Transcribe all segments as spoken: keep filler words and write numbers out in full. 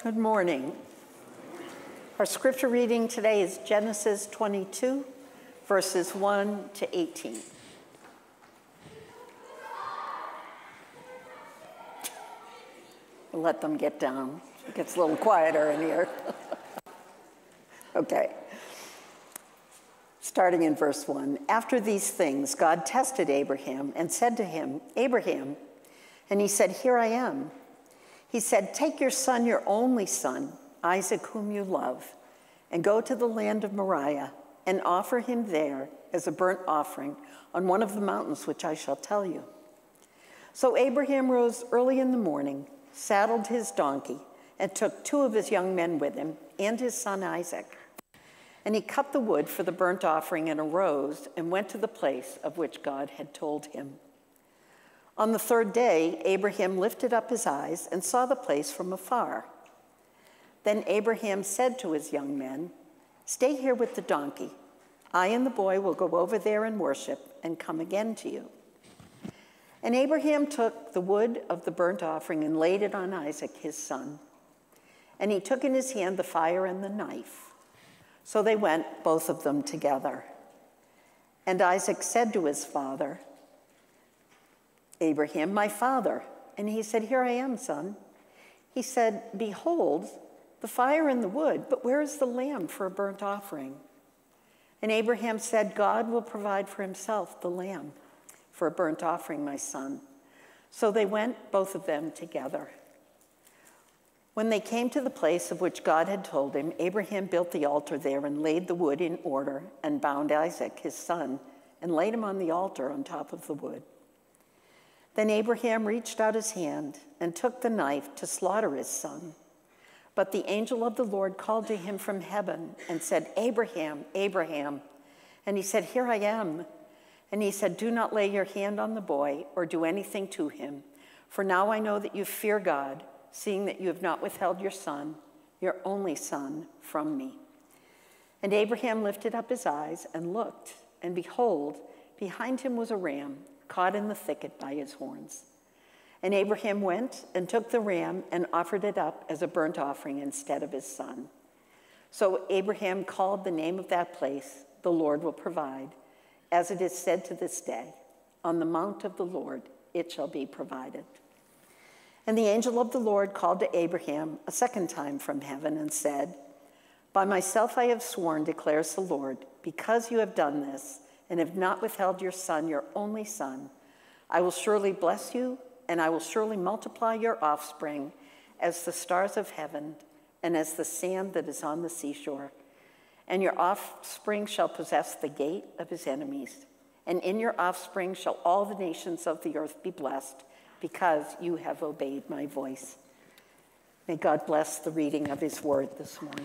Good morning. Our scripture reading today is Genesis twenty-two, verses one to eighteen. We'll let them get down. It gets a little quieter in here. Okay. Starting in verse one. After these things, God tested Abraham and said to him, Abraham, and he said, Here I am. He said, Take your son, your only son, Isaac, whom you love, and go to the land of Moriah and offer him there as a burnt offering on one of the mountains which I shall tell you. So Abraham rose early in the morning, saddled his donkey, and took two of his young men with him and his son Isaac. And he cut the wood for the burnt offering and arose and went to the place of which God had told him. On the third day, Abraham lifted up his eyes and saw the place from afar. Then Abraham said to his young men, Stay here with the donkey. I and the boy will go over there and worship and come again to you. And Abraham took the wood of the burnt offering and laid it on Isaac, his son. And he took in his hand the fire and the knife. So they went, both of them together. And Isaac said to his father, Abraham, my father. And he said, Here I am, son. He said, Behold, the fire and the wood, but where is the lamb for a burnt offering? And Abraham said, God will provide for himself the lamb for a burnt offering, my son. So they went, both of them together. When they came to the place of which God had told him, Abraham built the altar there and laid the wood in order and bound Isaac, his son, and laid him on the altar on top of the wood. Then Abraham reached out his hand and took the knife to slaughter his son. But the angel of the Lord called to him from heaven and said, Abraham, Abraham. And he said, Here I am. And he said, Do not lay your hand on the boy or do anything to him. For now I know that you fear God, seeing that you have not withheld your son, your only son, from me. And Abraham lifted up his eyes and looked, and behold, behind him was a ram caught in the thicket by his horns. And Abraham went and took the ram and offered it up as a burnt offering instead of his son. So Abraham called the name of that place, The Lord Will Provide, as it is said to this day, On the mount of the Lord it shall be provided. And the angel of the Lord called to Abraham a second time from heaven and said, By myself I have sworn, declares the Lord, because you have done this and have not withheld your son, your only son, I will surely bless you, and I will surely multiply your offspring as the stars of heaven and as the sand that is on the seashore. And your offspring shall possess the gate of his enemies. And in your offspring shall all the nations of the earth be blessed, because you have obeyed my voice. May God bless the reading of his word this morning.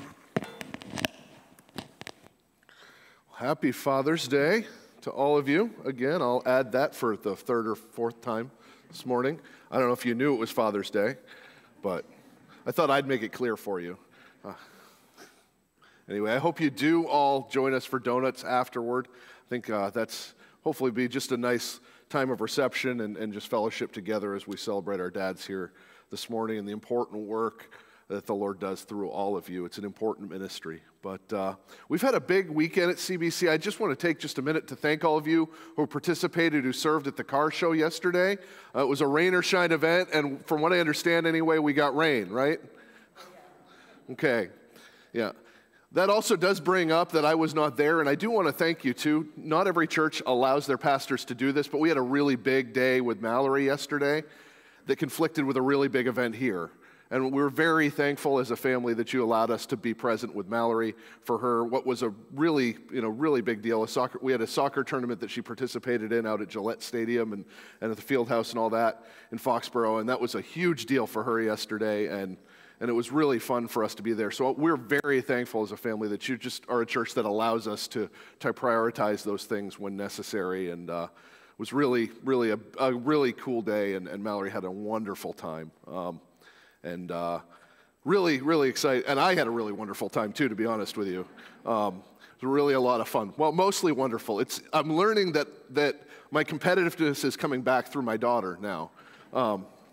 Happy Father's Day to all of you. Again, I'll add that for the third or fourth time this morning. I don't know if you knew it was Father's Day, but I thought I'd make it clear for you. Uh, anyway, I hope you do all join us for donuts afterward. I think uh, that's hopefully be just a nice time of reception and, and just fellowship together as we celebrate our dads here this morning and the important work that the Lord does through all of you. It's an important ministry. But uh, we've had a big weekend at C B C. I just want to take just a minute to thank all of you who participated, who served at the car show yesterday. Uh, it was a rain or shine event, and from what I understand anyway, we got rain, right? Okay, yeah. That also does bring up that I was not there, and I do want to thank you too. Not every church allows their pastors to do this, but we had a really big day with Mallory yesterday that conflicted with a really big event here. And we're very thankful as a family that you allowed us to be present with Mallory for her, what was a really, you know, really big deal. A soccer, we had a soccer tournament that she participated in out at Gillette Stadium and, and at the field house and all that in Foxborough, and that was a huge deal for her yesterday, and, and it was really fun for us to be there. So we're very thankful as a family that you just are a church that allows us to, to prioritize those things when necessary, and uh, it was really, really a, a really cool day, and, and Mallory had a wonderful time. Um, And uh, really, really excited. And I had a really wonderful time, too, to be honest with you. Um, it was really a lot of fun. Well, mostly wonderful. It's I'm learning that that my competitiveness is coming back through my daughter now. Um,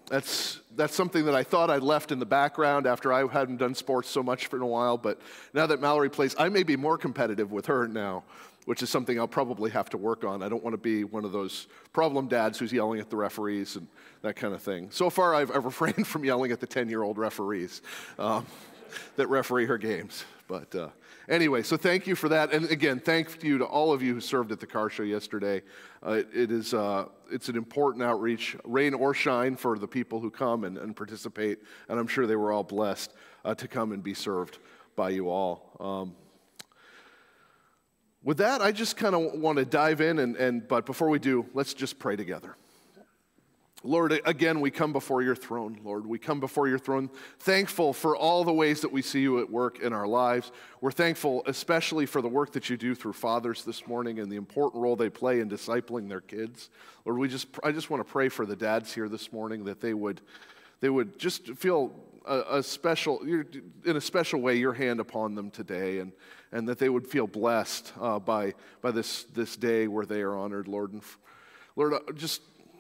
That's that's something that I thought I'd left in the background after I hadn't done sports so much for a while. But now that Mallory plays, I may be more competitive with her now, which is something I'll probably have to work on. I don't want to be one of those problem dads who's yelling at the referees and that kind of thing. So far, I've, I've refrained from yelling at the ten-year-old referees um, that referee her games. But uh, anyway, so thank you for that. And again, thank you to all of you who served at the car show yesterday. Uh, it, it is uh, it's an important outreach, rain or shine, for the people who come and, and participate. And I'm sure they were all blessed uh, to come and be served by you all. Um, with that, I just kind of want to dive in, and, and but before we do, let's just pray together. Lord, again, we come before your throne, Lord. We come before your throne thankful for all the ways that we see you at work in our lives. We're thankful especially for the work that you do through fathers this morning and the important role they play in discipling their kids. Lord, we just I just want to pray for the dads here this morning, that they would they would just feel a, a special, in a special way, your hand upon them today, and, and that they would feel blessed uh, by by this this day where they are honored, Lord. And Lord, just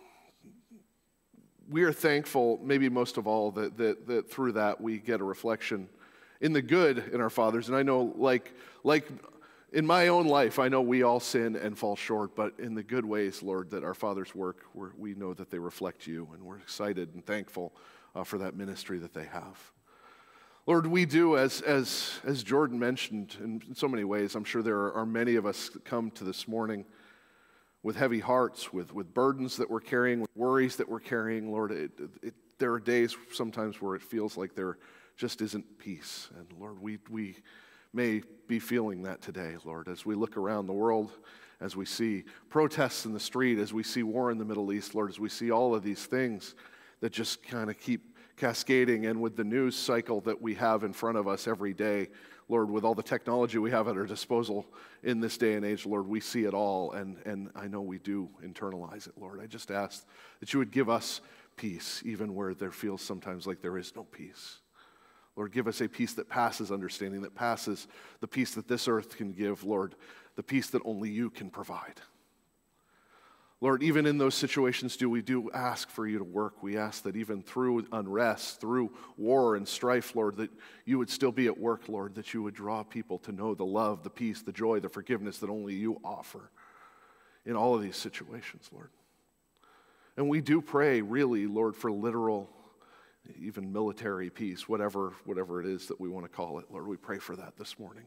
we are thankful, maybe most of all, that, that that through that we get a reflection in the good in our fathers. And I know, like like in my own life, I know we all sin and fall short, but in the good ways, Lord, that our fathers work, we're, we know that they reflect you, and we're excited and thankful uh, for that ministry that they have. Lord, we do, as as as Jordan mentioned, in so many ways. I'm sure there are, are many of us that come to this morning with heavy hearts, with, with burdens that we're carrying, with worries that we're carrying. Lord, it, it, there are days sometimes where it feels like there just isn't peace. And Lord, we, we may be feeling that today, Lord, as we look around the world, as we see protests in the street, as we see war in the Middle East, Lord, as we see all of these things that just kind of keep cascading, and with the news cycle that we have in front of us every day, Lord, with all the technology we have at our disposal in this day and age, Lord, we see it all, and, and I know we do internalize it, Lord. I just ask that you would give us peace, even where there feels sometimes like there is no peace. Lord, give us a peace that passes understanding, that passes the peace that this earth can give, Lord, the peace that only you can provide. Lord, even in those situations, do we do ask for you to work. We ask that even through unrest, through war and strife, Lord, that you would still be at work, Lord, that you would draw people to know the love, the peace, the joy, the forgiveness that only you offer in all of these situations, Lord. And we do pray, really, Lord, for literal, even military peace, whatever, whatever it is that we want to call it. Lord, we pray for that this morning.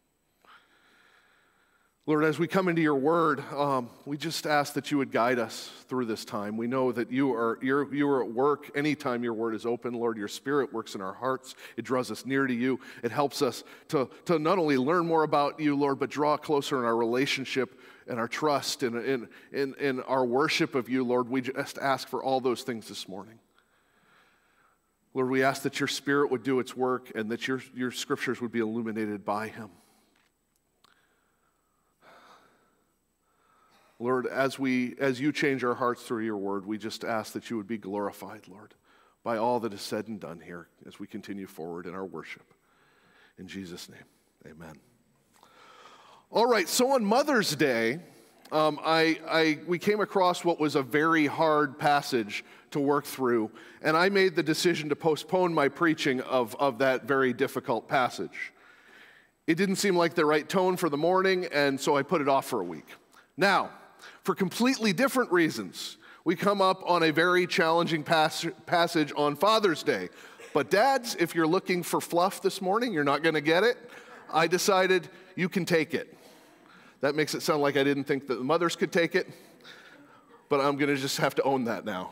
Lord, as we come into your word, um, we just ask that you would guide us through this time. We know that you are you're, you are at work anytime your word is open. Lord, your spirit works in our hearts. It draws us near to you. It helps us to, to not only learn more about you, Lord, but draw closer in our relationship and our trust and in, in, in our worship of you, Lord. We just ask for all those things this morning. Lord, we ask that your spirit would do its work and that your, your scriptures would be illuminated by him. Lord, as we, as you change our hearts through your word, we just ask that you would be glorified, Lord, by all that is said and done here as we continue forward in our worship. In Jesus' name, amen. All right, so on Mother's Day, um, I, I, we came across what was a very hard passage to work through, and I made the decision to postpone my preaching of, of that very difficult passage. It didn't seem like the right tone for the morning, and so I put it off for a week. Now, for completely different reasons, we come up on a very challenging pas- passage on Father's Day. But dads, if you're looking for fluff this morning, you're not going to get it. I decided you can take it. That makes it sound like I didn't think that the mothers could take it, but I'm going to just have to own that now.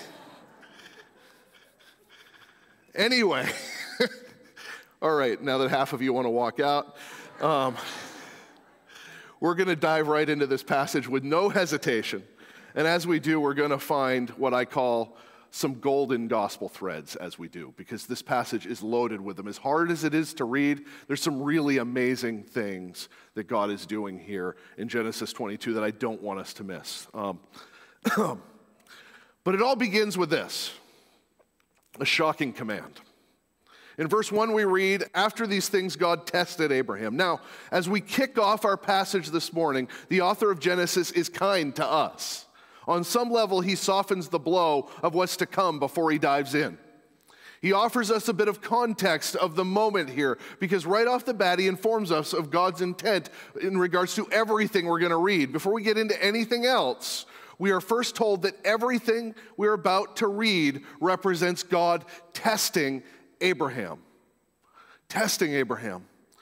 Anyway, all right, now that half of you want to walk out, um, we're going to dive right into this passage with no hesitation. And as we do, we're going to find what I call some golden gospel threads as we do, because this passage is loaded with them. As hard as it is to read, there's some really amazing things that God is doing here in Genesis twenty-two that I don't want us to miss. Um, but it all begins with this, a shocking command. In verse one, we read, after these things, God tested Abraham. Now, as we kick off our passage this morning, the author of Genesis is kind to us. On some level, he softens the blow of what's to come before he dives in. He offers us a bit of context of the moment here, because right off the bat, he informs us of God's intent in regards to everything we're going to read. Before we get into anything else, we are first told that everything we're about to read represents God testing Abraham. Testing Abraham.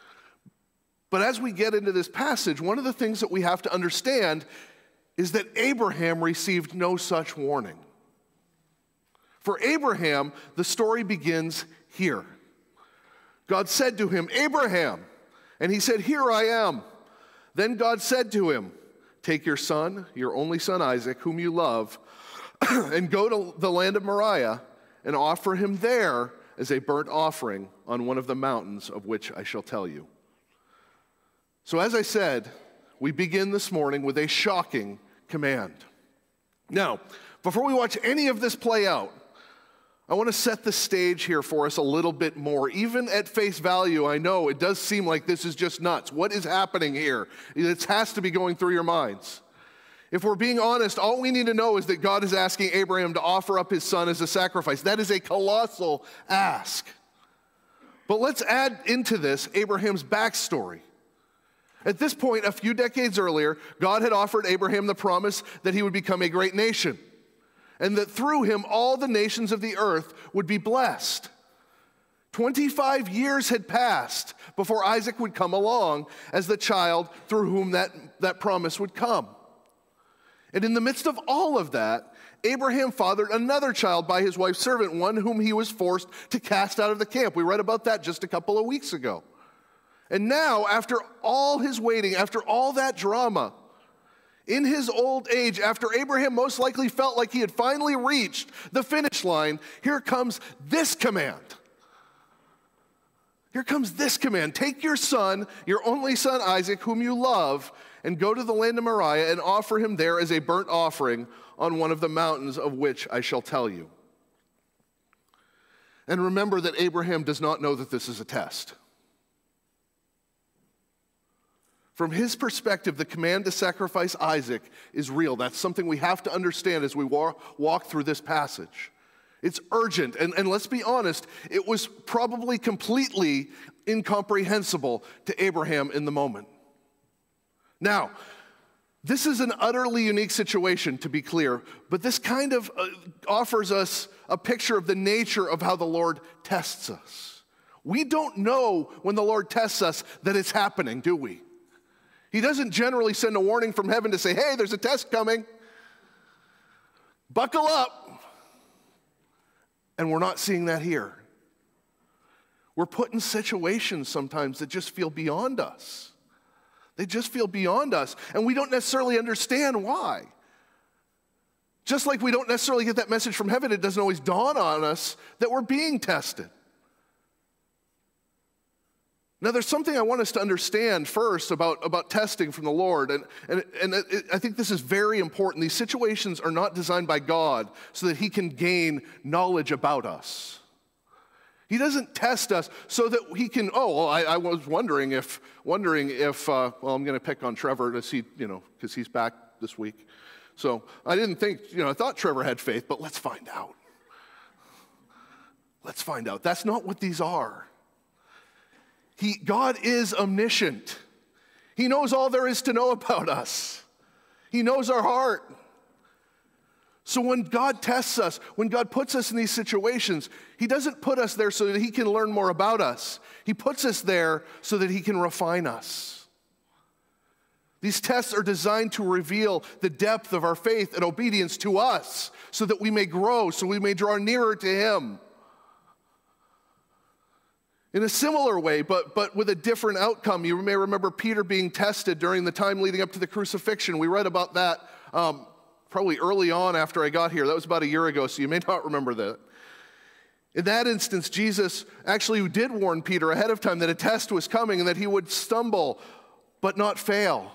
But as we get into this passage, one of the things that we have to understand is that Abraham received no such warning. For Abraham, the story begins here. God said to him, "Abraham," and he said, "Here I am." Then God said to him, "Take your son, your only son Isaac, whom you love, and go to the land of Moriah and offer him there as a burnt offering on one of the mountains of which I shall tell you." So as I said, we begin this morning with a shocking command. Now, before we watch any of this play out, I want to set the stage here for us a little bit more. Even at face value, I know it does seem like this is just nuts. What is happening here? It has to be going through your minds. If we're being honest, all we need to know is that God is asking Abraham to offer up his son as a sacrifice. That is a colossal ask. But let's add into this Abraham's backstory. At this point, a few decades earlier, God had offered Abraham the promise that he would become a great nation, and that through him all the nations of the earth would be blessed. twenty-five years had passed before Isaac would come along as the child through whom that, that promise would come. And in the midst of all of that, Abraham fathered another child by his wife's servant, one whom he was forced to cast out of the camp. We read about that just a couple of weeks ago. And now, after all his waiting, after all that drama, in his old age, after Abraham most likely felt like he had finally reached the finish line, here comes this command. Here comes this command. Take your son, your only son Isaac, whom you love, and go to the land of Moriah and offer him there as a burnt offering on one of the mountains of which I shall tell you. And remember that Abraham does not know that this is a test. From his perspective, the command to sacrifice Isaac is real. That's something we have to understand as we walk, walk through this passage. It's urgent, and, and let's be honest, it was probably completely incomprehensible to Abraham in the moment. Now, this is an utterly unique situation, to be clear, but this kind of uh, offers us a picture of the nature of how the Lord tests us. We don't know when the Lord tests us that it's happening, do we? He doesn't generally send a warning from heaven to say, "Hey, there's a test coming. Buckle up." And we're not seeing that here. We're put in situations sometimes that just feel beyond us. They just feel beyond us, and we don't necessarily understand why. Just like we don't necessarily get that message from heaven, it doesn't always dawn on us that we're being tested. Now, there's something I want us to understand first about, about testing from the Lord, and, and, and it, I think this is very important. These situations are not designed by God so that he can gain knowledge about us. He doesn't test us so that he can, oh, well, I, I was wondering if, wondering if uh, well, I'm going to pick on Trevor to see, you know, because he's back this week. So I didn't think, you know, I thought Trevor had faith, but let's find out. Let's find out. That's not what these are. He, God is omniscient. He knows all there is to know about us. He knows our heart. So when God tests us, when God puts us in these situations, he doesn't put us there so that he can learn more about us. He puts us there so that he can refine us. These tests are designed to reveal the depth of our faith and obedience to us so that we may grow, so we may draw nearer to him. In a similar way, but, but with a different outcome, you may remember Peter being tested during the time leading up to the crucifixion. We read about that um, probably early on after I got here. That was about a year ago, so you may not remember that. In that instance, Jesus actually did warn Peter ahead of time that a test was coming and that he would stumble but not fail.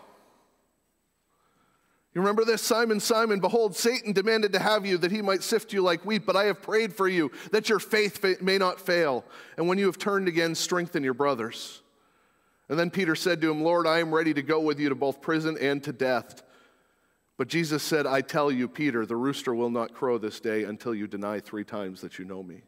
You remember this? Simon, Simon, behold, Satan demanded to have you that he might sift you like wheat, but I have prayed for you that your faith may not fail. And when you have turned again, strengthen your brothers. And then Peter said to him, Lord, I am ready to go with you to both prison and to death. But Jesus said, I tell you, Peter, the rooster will not crow this day until you deny three times that you know me.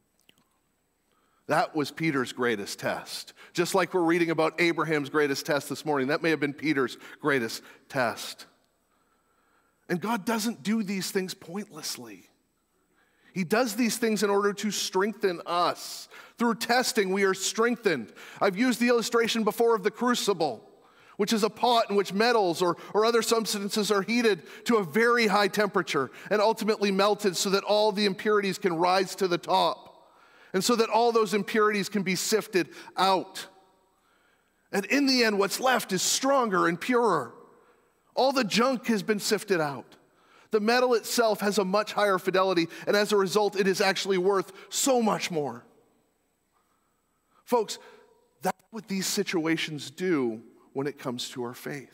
That was Peter's greatest test. Just like we're reading about Abraham's greatest test this morning, that may have been Peter's greatest test. And God doesn't do these things pointlessly. He does these things in order to strengthen us. Through testing, we are strengthened. I've used the illustration before of the crucible, which is a pot in which metals or, or other substances are heated to a very high temperature and ultimately melted so that all the impurities can rise to the top. And so that all those impurities can be sifted out. And in the end, what's left is stronger and purer. All the junk has been sifted out. The metal itself has a much higher fidelity, and as a result, it is actually worth so much more. Folks, that's what these situations do when it comes to our faith.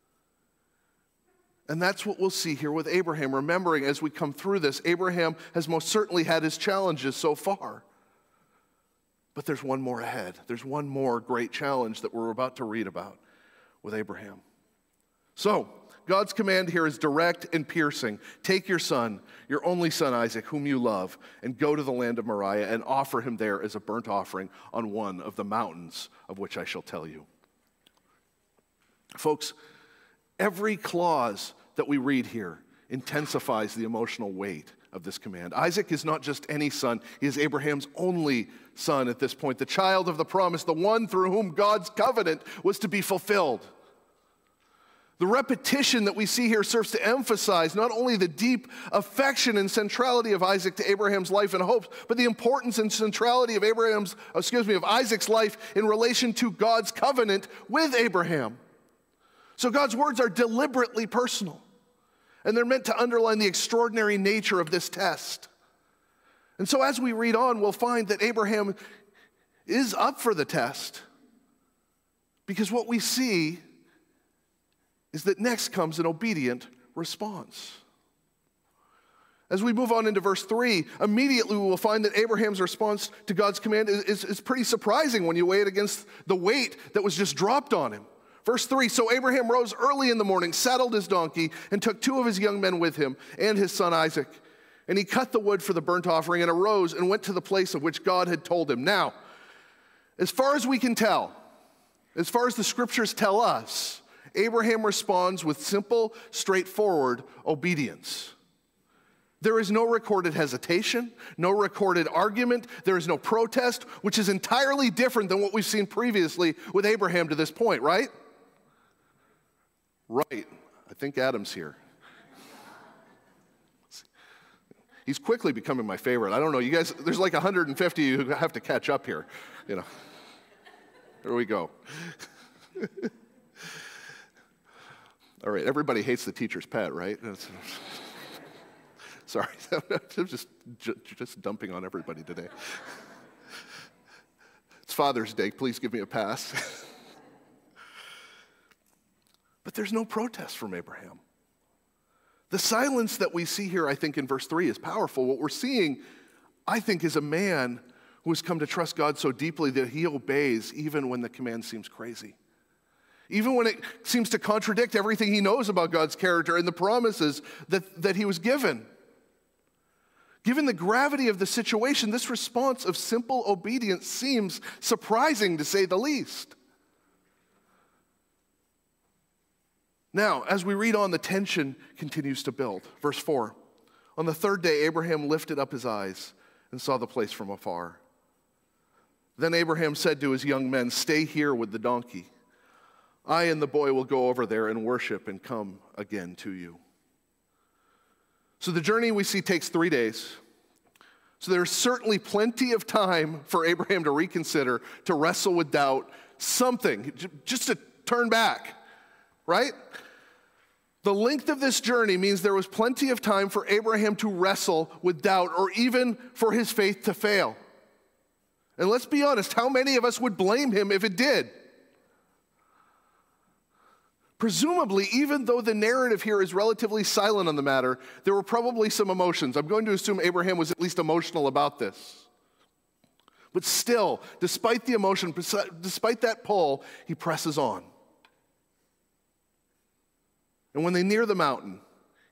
And that's what we'll see here with Abraham. Remembering as we come through this, Abraham has most certainly had his challenges so far. But there's one more ahead. There's one more great challenge that we're about to read about with Abraham. So, God's command here is direct and piercing. Take your son, your only son Isaac, whom you love, and go to the land of Moriah and offer him there as a burnt offering on one of the mountains of which I shall tell you. Folks, every clause that we read here intensifies the emotional weight of this command. Isaac is not just any son. He is Abraham's only son at this point, the child of the promise, the one through whom God's covenant was to be fulfilled. The repetition that we see here serves to emphasize not only the deep affection and centrality of Isaac to Abraham's life and hopes, but the importance and centrality of Abraham's, excuse me, of Isaac's life in relation to God's covenant with Abraham. So God's words are deliberately personal, and they're meant to underline the extraordinary nature of this test. And so as we read on, we'll find that Abraham is up for the test, because what we see is that next comes an obedient response. As we move on into verse three, immediately we will find that Abraham's response to God's command is, is, is pretty surprising when you weigh it against the weight that was just dropped on him. Verse three, so Abraham rose early in the morning, saddled his donkey, and took two of his young men with him and his son Isaac. And he cut the wood for the burnt offering and arose and went to the place of which God had told him. Now, as far as we can tell, as far as the scriptures tell us, Abraham responds with simple, straightforward obedience. There is no recorded hesitation, no recorded argument, there is no protest, which is entirely different than what we've seen previously with Abraham to this point, right? Right. I think Adam's here. He's quickly becoming my favorite. I don't know, you guys, there's like one hundred fifty who have to catch up here, you know. There we go. All right, everybody hates the teacher's pet, right? Sorry, I'm just, just dumping on everybody today. It's Father's Day, please give me a pass. But there's no protest from Abraham. The silence that we see here, I think, in verse three is powerful. What we're seeing, I think, is a man who has come to trust God so deeply that he obeys even when the command seems crazy. Even when it seems to contradict everything he knows about God's character and the promises that, that he was given. Given the gravity of the situation, this response of simple obedience seems surprising to say the least. Now, as we read on, the tension continues to build. Verse four, on the third day, Abraham lifted up his eyes and saw the place from afar. Then Abraham said to his young men, stay here with the donkey. I and the boy will go over there and worship and come again to you. So the journey we see takes three days. So there's certainly plenty of time for Abraham to reconsider, to wrestle with doubt, something, just to turn back, right? The length of this journey means there was plenty of time for Abraham to wrestle with doubt or even for his faith to fail. And let's be honest, how many of us would blame him if it did? Presumably, even though the narrative here is relatively silent on the matter, there were probably some emotions. I'm going to assume Abraham was at least emotional about this. But still, despite the emotion, despite that pull, he presses on. And when they near the mountain,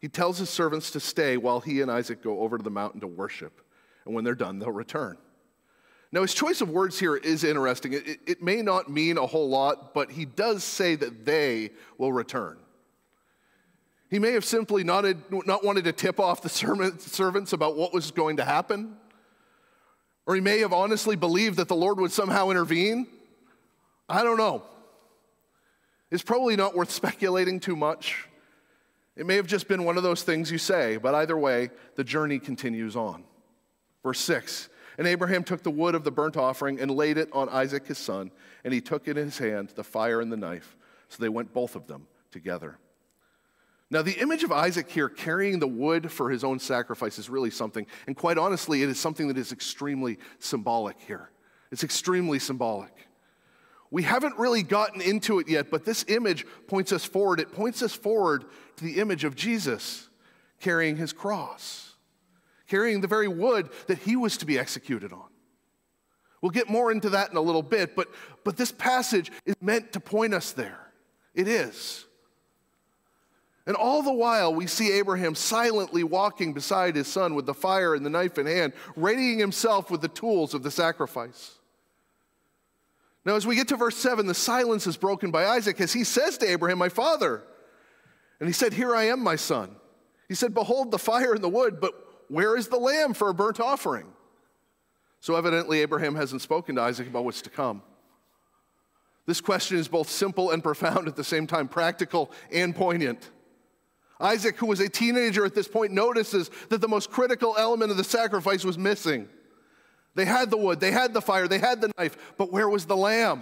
He tells his servants to stay while he and Isaac go over to the mountain to worship. And when they're done, they'll return. Now, his choice of words here is interesting. It, it, it may not mean a whole lot, but he does say that they will return. He may have simply not, not wanted to tip off the servants about what was going to happen. Or he may have honestly believed that the Lord would somehow intervene. I don't know. It's probably not worth speculating too much. It may have just been one of those things you say, but either way, the journey continues on. Verse six, and Abraham took the wood of the burnt offering and laid it on Isaac his son, and he took in his hand the fire and the knife. So they went both of them together. Now, the image of Isaac here carrying the wood for his own sacrifice is really something. And quite honestly, it is something that is extremely symbolic here. It's extremely symbolic. We haven't really gotten into it yet, but this image points us forward. It points us forward to the image of Jesus carrying his cross, carrying the very wood that he was to be executed on. We'll get more into that in a little bit, but, but this passage is meant to point us there. It is. And all the while, we see Abraham silently walking beside his son with the fire and the knife in hand, readying himself with the tools of the sacrifice. Now, as we get to verse seven, the silence is broken by Isaac as he says to Abraham, my father. And he said, here I am, my son. He said, behold the fire and the wood, but where is the lamb for a burnt offering? So evidently, Abraham hasn't spoken to Isaac about what's to come. This question is both simple and profound at the same time, practical and poignant. Isaac, who was a teenager at this point, notices that the most critical element of the sacrifice was missing. They had the wood, they had the fire, they had the knife, but where was the lamb?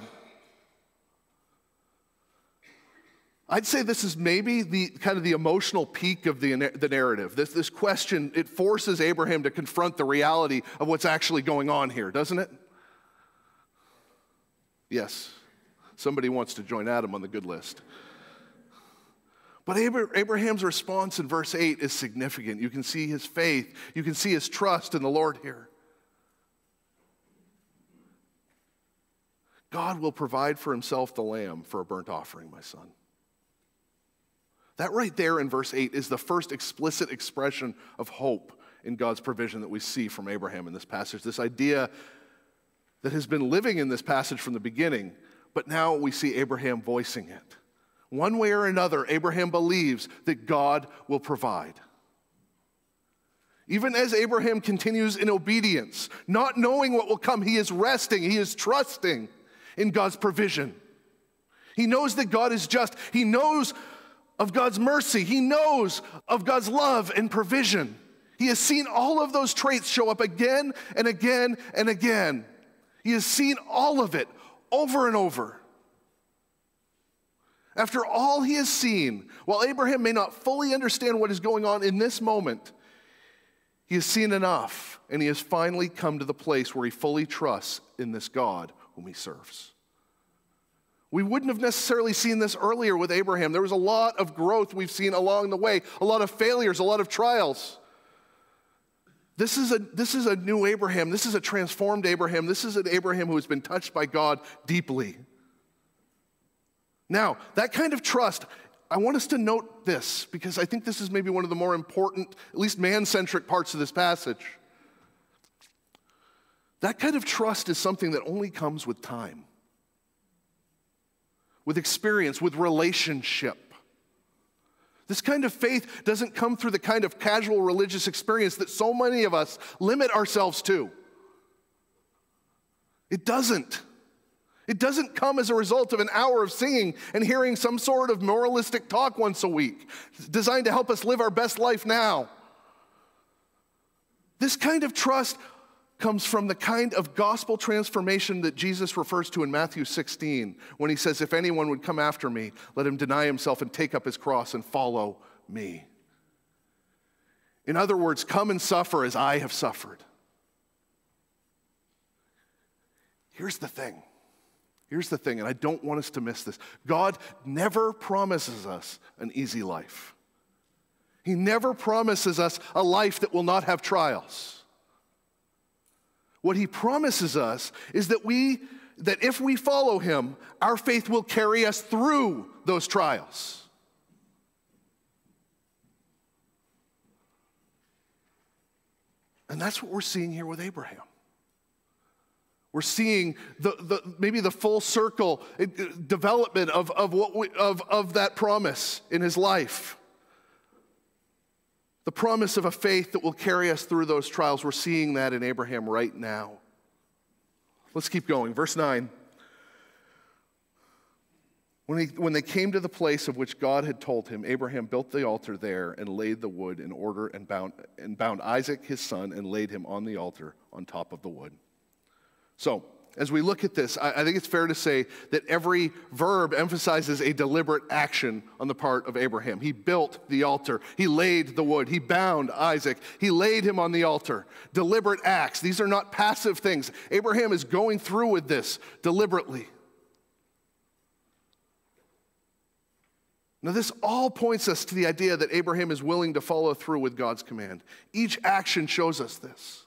I'd say this is maybe the kind of the emotional peak of the, the narrative. This, this question, it forces Abraham to confront the reality of what's actually going on here, doesn't it? Yes, somebody wants to join Adam on the good list. But Abraham's response in verse eight is significant. You can see his faith. You can see his trust in the Lord here. God will provide for himself the lamb for a burnt offering, my son. That right there in verse eight is the first explicit expression of hope in God's provision that we see from Abraham in this passage. This idea that has been living in this passage from the beginning, but now we see Abraham voicing it. One way or another, Abraham believes that God will provide. Even as Abraham continues in obedience, not knowing what will come, he is resting, he is trusting in God's provision. He knows that God is just. He knows of God's mercy. He knows of God's love and provision. He has seen all of those traits show up again and again and again. He has seen all of it over and over. After all he has seen, while Abraham may not fully understand what is going on in this moment, he has seen enough, and he has finally come to the place where he fully trusts in this God whom he serves. We wouldn't have necessarily seen this earlier with Abraham. There was a lot of growth we've seen along the way, a lot of failures, a lot of trials. This is a, this is a new Abraham. This is a transformed Abraham. This is an Abraham who has been touched by God deeply. Now, that kind of trust, I want us to note this because I think this is maybe one of the more important, at least man-centric parts of this passage. That kind of trust is something that only comes with time, with experience, with relationship. This kind of faith doesn't come through the kind of casual religious experience that so many of us limit ourselves to. It doesn't. It doesn't come as a result of an hour of singing and hearing some sort of moralistic talk once a week, designed to help us live our best life now. This kind of trust comes from the kind of gospel transformation that Jesus refers to in Matthew sixteen, when he says, if anyone would come after me, let him deny himself and take up his cross and follow me. In other words, come and suffer as I have suffered. Here's the thing. Here's the thing, and I don't want us to miss this. God never promises us an easy life. He never promises us a life that will not have trials. What he promises us is that we, that if we follow him, our faith will carry us through those trials. And that's what we're seeing here with Abraham. We're seeing the, the maybe the full circle development of, of, what we, of, of that promise in his life. The promise of a faith that will carry us through those trials. We're seeing that in Abraham right now. Let's keep going. Verse nine. When, he, when they came to the place of which God had told him, Abraham built the altar there and laid the wood in order and bound, and bound Isaac his son and laid him on the altar on top of the wood. So, as we look at this, I, I think it's fair to say that every verb emphasizes a deliberate action on the part of Abraham. He built the altar. He laid the wood. He bound Isaac. He laid him on the altar. Deliberate acts. These are not passive things. Abraham is going through with this deliberately. Now, this all points us to the idea that Abraham is willing to follow through with God's command. Each action shows us this.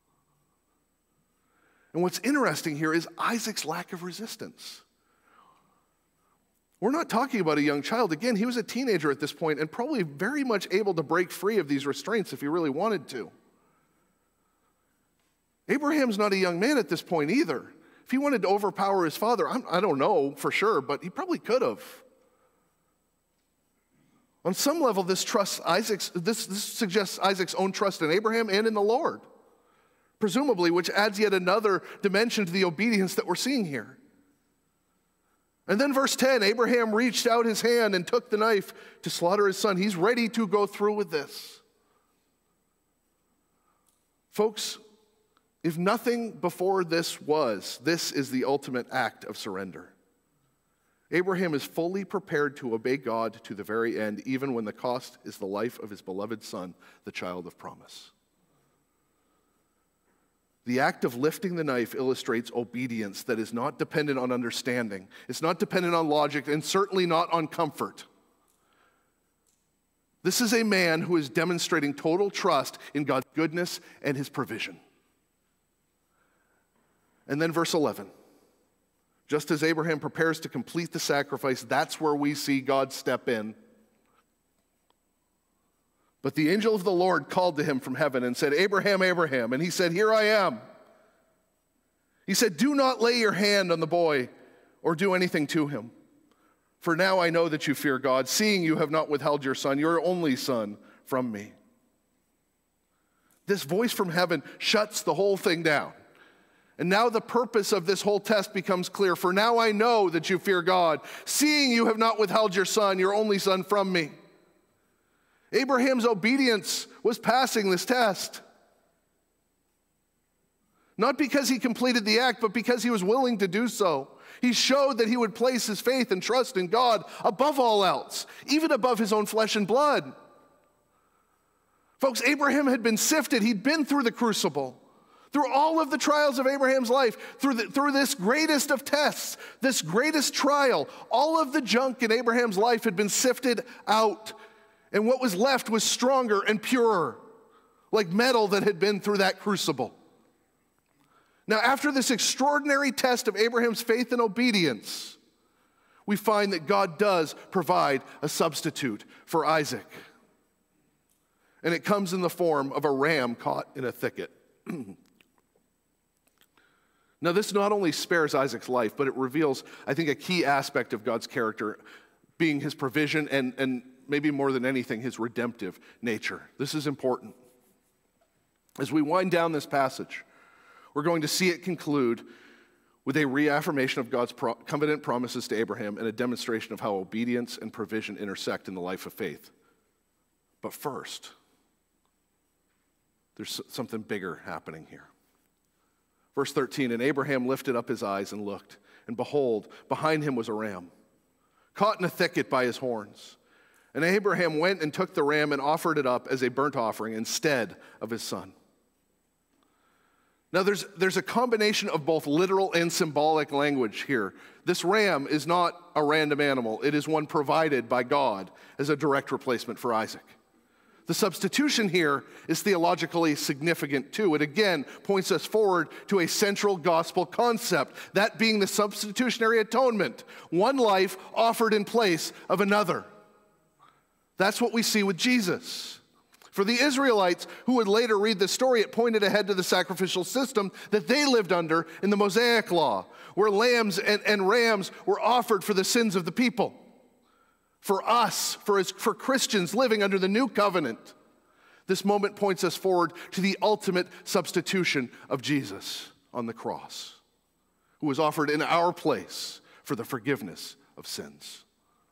And what's interesting here is Isaac's lack of resistance. We're not talking about a young child. Again, he was a teenager at this point and probably very much able to break free of these restraints if he really wanted to. Abraham's not a young man at this point either. If he wanted to overpower his father, I'm, I don't know for sure, but he probably could have. On some level, this trusts Isaac's, this, this suggests Isaac's own trust in Abraham and in the Lord, presumably, which adds yet another dimension to the obedience that we're seeing here. And then verse ten, Abraham reached out his hand and took the knife to slaughter his son. He's ready to go through with this. Folks, if nothing before this was, this is the ultimate act of surrender. Abraham is fully prepared to obey God to the very end, even when the cost is the life of his beloved son, the child of promise. The act of lifting the knife illustrates obedience that is not dependent on understanding. It's not dependent on logic, and certainly not on comfort. This is a man who is demonstrating total trust in God's goodness and his provision. And then verse eleven. Just as Abraham prepares to complete the sacrifice, that's where we see God step in. But the angel of the Lord called to him from heaven and said, Abraham, Abraham. And he said, here I am. He said, do not lay your hand on the boy or do anything to him. For now I know that you fear God, seeing you have not withheld your son, your only son, from me. This voice from heaven shuts the whole thing down. And now the purpose of this whole test becomes clear. For now I know that you fear God, seeing you have not withheld your son, your only son, from me. Abraham's obedience was passing this test. Not because he completed the act, but because he was willing to do so. He showed that he would place his faith and trust in God above all else, even above his own flesh and blood. Folks, Abraham had been sifted. He'd been through the crucible. Through all of the trials of Abraham's life, through, the, through this greatest of tests, this greatest trial, all of the junk in Abraham's life had been sifted out. And what was left was stronger and purer, like metal that had been through that crucible. Now, after this extraordinary test of Abraham's faith and obedience, we find that God does provide a substitute for Isaac. And it comes in the form of a ram caught in a thicket. Now, this not only spares Isaac's life, but it reveals, I think, a key aspect of God's character, being his provision and, and maybe more than anything, his redemptive nature. This is important. As we wind down this passage, we're going to see it conclude with a reaffirmation of God's pro- covenant promises to Abraham and a demonstration of how obedience and provision intersect in the life of faith. But first, there's something bigger happening here. Verse thirteen, and Abraham lifted up his eyes and looked, and behold, behind him was a ram, caught in a thicket by his horns. And Abraham went and took the ram and offered it up as a burnt offering instead of his son. Now there's, there's a combination of both literal and symbolic language here. This ram is not a random animal. It is one provided by God as a direct replacement for Isaac. The substitution here is theologically significant too. It again points us forward to a central gospel concept, that being the substitutionary atonement, one life offered in place of another. That's what we see with Jesus. For the Israelites who would later read this story, it pointed ahead to the sacrificial system that they lived under in the Mosaic law, where lambs and, and rams were offered for the sins of the people. For us, for, as, for Christians living under the new covenant, this moment points us forward to the ultimate substitution of Jesus on the cross, who was offered in our place for the forgiveness of sins.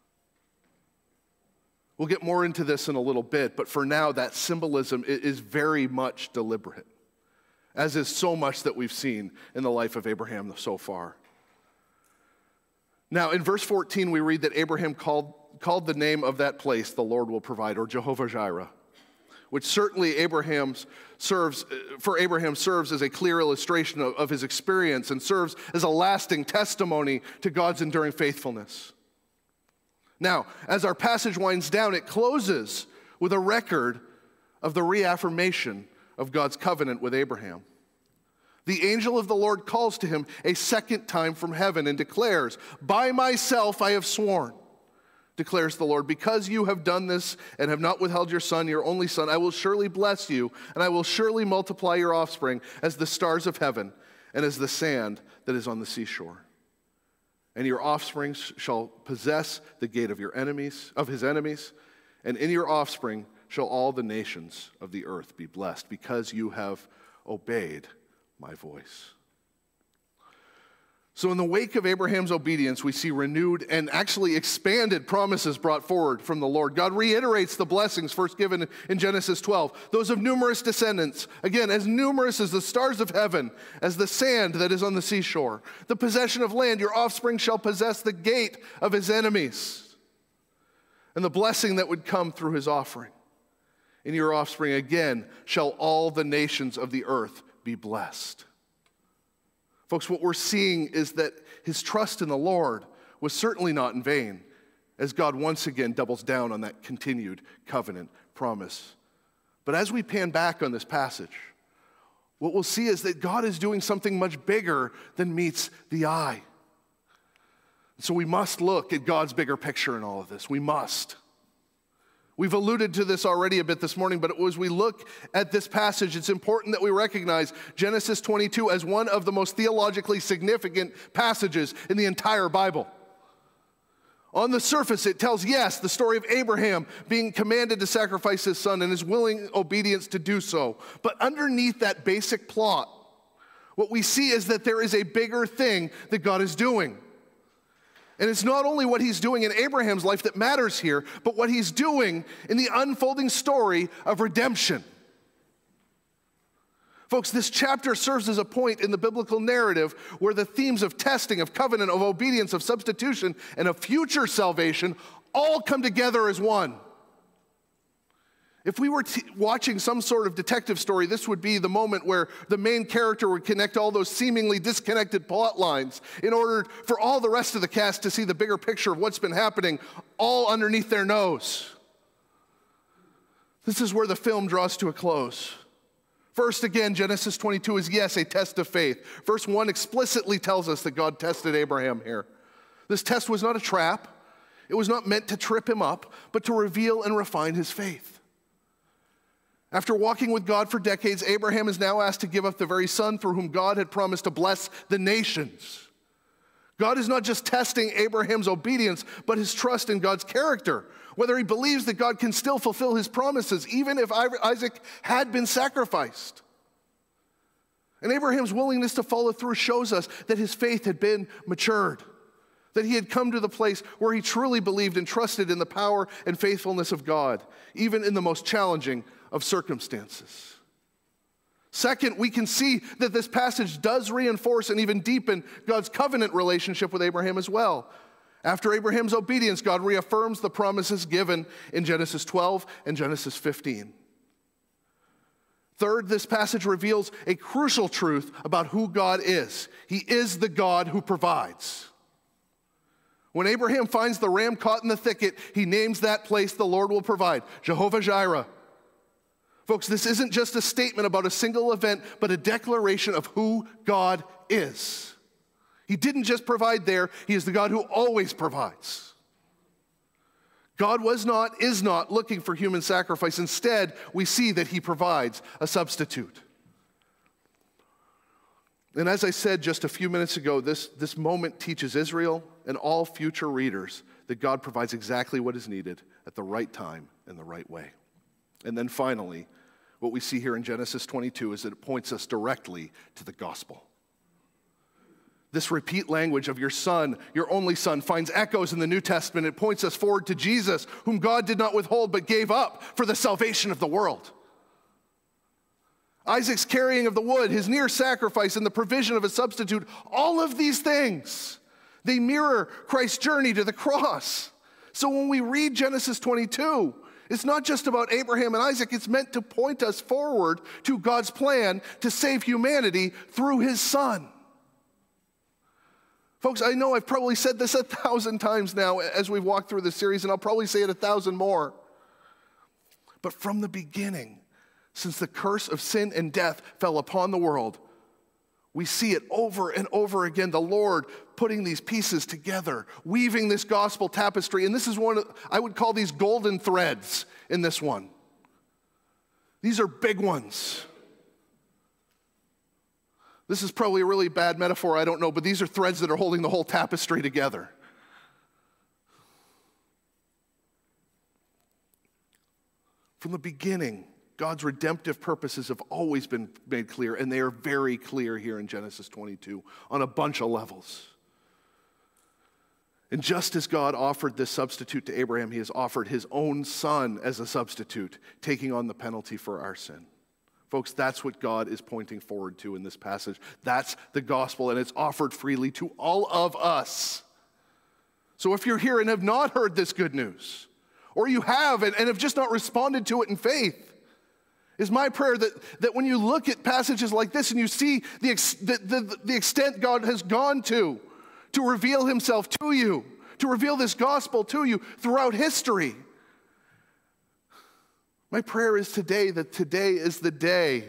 We'll get more into this in a little bit, but for now, that symbolism is very much deliberate, as is so much that we've seen in the life of Abraham so far. Now, in verse fourteen, we read that Abraham called, called the name of that place, the Lord will provide, or Jehovah Jireh, which certainly Abraham's serves, for Abraham serves as a clear illustration of, of his experience and serves as a lasting testimony to God's enduring faithfulness. Now, as our passage winds down, it closes with a record of the reaffirmation of God's covenant with Abraham. The angel of the Lord calls to him a second time from heaven and declares, "By myself I have sworn, declares the Lord, because you have done this and have not withheld your son, your only son, I will surely bless you, and I will surely multiply your offspring as the stars of heaven and as the sand that is on the seashore. And your offspring shall possess the gate of your enemies, of his enemies, and in your offspring shall all the nations of the earth be blessed, because you have obeyed my voice." So in the wake of Abraham's obedience, we see renewed and actually expanded promises brought forward from the Lord. God reiterates the blessings first given in Genesis twelve, those of numerous descendants, again, as numerous as the stars of heaven, as the sand that is on the seashore. The possession of land, your offspring shall possess the gate of his enemies, and the blessing that would come through his offering. In your offspring, again, shall all the nations of the earth be blessed. Folks, what we're seeing is that his trust in the Lord was certainly not in vain, as God once again doubles down on that continued covenant promise. But as we pan back on this passage, what we'll see is that God is doing something much bigger than meets the eye. So we must look at God's bigger picture in all of this. We must. We've alluded to this already a bit this morning, but as we look at this passage, it's important that we recognize Genesis twenty-two as one of the most theologically significant passages in the entire Bible. On the surface, it tells, yes, the story of Abraham being commanded to sacrifice his son and his willing obedience to do so. But underneath that basic plot, what we see is that there is a bigger thing that God is doing. And it's not only what he's doing in Abraham's life that matters here, but what he's doing in the unfolding story of redemption. Folks, this chapter serves as a point in the biblical narrative where the themes of testing, of covenant, of obedience, of substitution, and of future salvation all come together as one. If we were t- watching some sort of detective story, this would be the moment where the main character would connect all those seemingly disconnected plot lines in order for all the rest of the cast to see the bigger picture of what's been happening all underneath their nose. This is where the film draws to a close. First, again, Genesis twenty-two is, yes, a test of faith. Verse one explicitly tells us that God tested Abraham here. This test was not a trap. It was not meant to trip him up, but to reveal and refine his faith. After walking with God for decades, Abraham is now asked to give up the very son through whom God had promised to bless the nations. God is not just testing Abraham's obedience, but his trust in God's character, whether he believes that God can still fulfill his promises, even if Isaac had been sacrificed. And Abraham's willingness to follow through shows us that his faith had been matured, that he had come to the place where he truly believed and trusted in the power and faithfulness of God, even in the most challenging of circumstances. Second, we can see that this passage does reinforce and even deepen God's covenant relationship with Abraham as well. After Abraham's obedience, God reaffirms the promises given in Genesis twelve and Genesis fifteen. Third, this passage reveals a crucial truth about who God is. He is the God who provides. When Abraham finds the ram caught in the thicket, he names that place the Lord will provide, Jehovah Jireh. Folks, this isn't just a statement about a single event, but a declaration of who God is. He didn't just provide there, he is the God who always provides. God was not, is not looking for human sacrifice. Instead, we see that he provides a substitute. And as I said just a few minutes ago, this, this moment teaches Israel and all future readers that God provides exactly what is needed at the right time in the right way. And then finally, what we see here in Genesis twenty-two is that it points us directly to the gospel. This repeat language of your son, your only son, finds echoes in the New Testament. It points us forward to Jesus, whom God did not withhold but gave up for the salvation of the world. Isaac's carrying of the wood, his near sacrifice, and the provision of a substitute, all of these things, they mirror Christ's journey to the cross. So when we read Genesis twenty-two, it's not just about Abraham and Isaac. It's meant to point us forward to God's plan to save humanity through his son. Folks, I know I've probably said this a thousand times now as we've walked through this series, and I'll probably say it a thousand more. But from the beginning, since the curse of sin and death fell upon the world, we see it over and over again, the Lord putting these pieces together, weaving this gospel tapestry. And this is one, I would call these golden threads in this one. These are big ones. This is probably a really bad metaphor, I don't know, but these are threads that are holding the whole tapestry together. From the beginning, God's redemptive purposes have always been made clear, and they are very clear here in Genesis twenty-two on a bunch of levels. And just as God offered this substitute to Abraham, he has offered his own son as a substitute, taking on the penalty for our sin. Folks, that's what God is pointing forward to in this passage. That's the gospel, and it's offered freely to all of us. So if you're here and have not heard this good news, or you have and, and have just not responded to it in faith, is my prayer that, that when you look at passages like this and you see the, ex, the, the, the extent God has gone to, to reveal himself to you, to reveal this gospel to you throughout history, my prayer is today that today is the day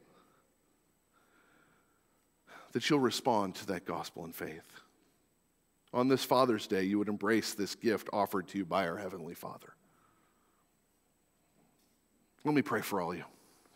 that you'll respond to that gospel in faith. On this Father's Day, you would embrace this gift offered to you by our Heavenly Father. Let me pray for all of you.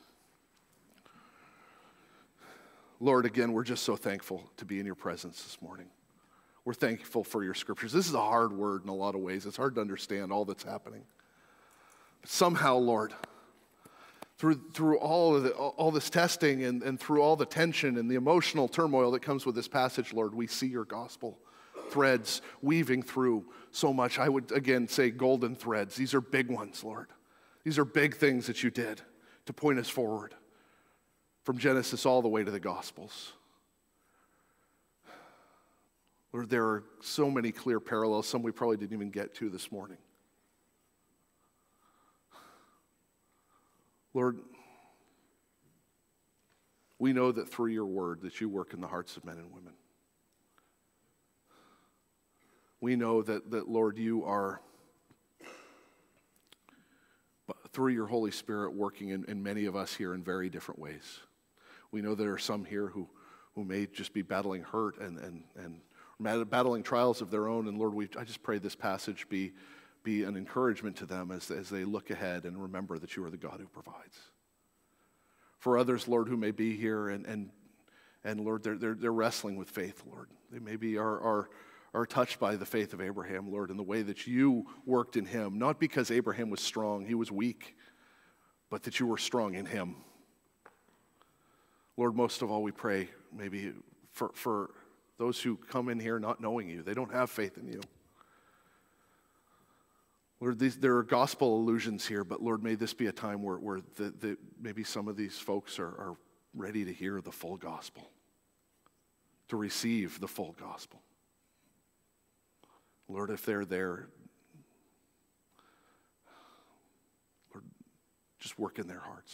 Lord, again, we're just so thankful to be in your presence this morning. We're thankful for your scriptures. This is a hard word in a lot of ways. It's hard to understand all that's happening. But somehow, Lord, through, through all, of the, all this testing and, and through all the tension and the emotional turmoil that comes with this passage, Lord, we see your gospel threads weaving through so much. I would, again, say golden threads. These are big ones, Lord. These are big things that you did to point us forward from Genesis all the way to the Gospels. Lord, there are so many clear parallels, some we probably didn't even get to this morning. Lord, we know that through your word that you work in the hearts of men and women. We know that, that Lord, you are, through your Holy Spirit, working in, in many of us here in very different ways. We know there are some here who, who may just be battling hurt and, and, and battling trials of their own. And Lord, we, I just pray this passage be be an encouragement to them as, as they look ahead and remember that you are the God who provides. For others, Lord, who may be here and, and, and Lord, they're, they're, they're wrestling with faith, Lord. They maybe are, are, are touched by the faith of Abraham, Lord, in the way that you worked in him, not because Abraham was strong, he was weak, but that you were strong in him. Lord, most of all, we pray maybe for, for those who come in here not knowing you. They don't have faith in you. Lord, these, there are gospel allusions here, but Lord, may this be a time where, where the, the, maybe some of these folks are, are ready to hear the full gospel, to receive the full gospel. Lord, if they're there, Lord, just work in their hearts.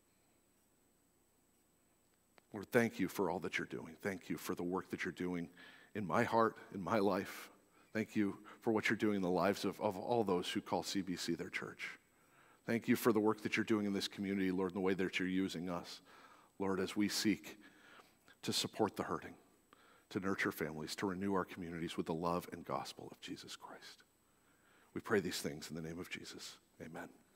Lord, thank you for all that you're doing. Thank you for the work that you're doing in my heart, in my life. Thank you for what you're doing in the lives of, of all those who call C B C their church. Thank you for the work that you're doing in this community, Lord, in the way that you're using us, Lord, as we seek to support the hurting, to nurture families, to renew our communities with the love and gospel of Jesus Christ. We pray these things in the name of Jesus. Amen.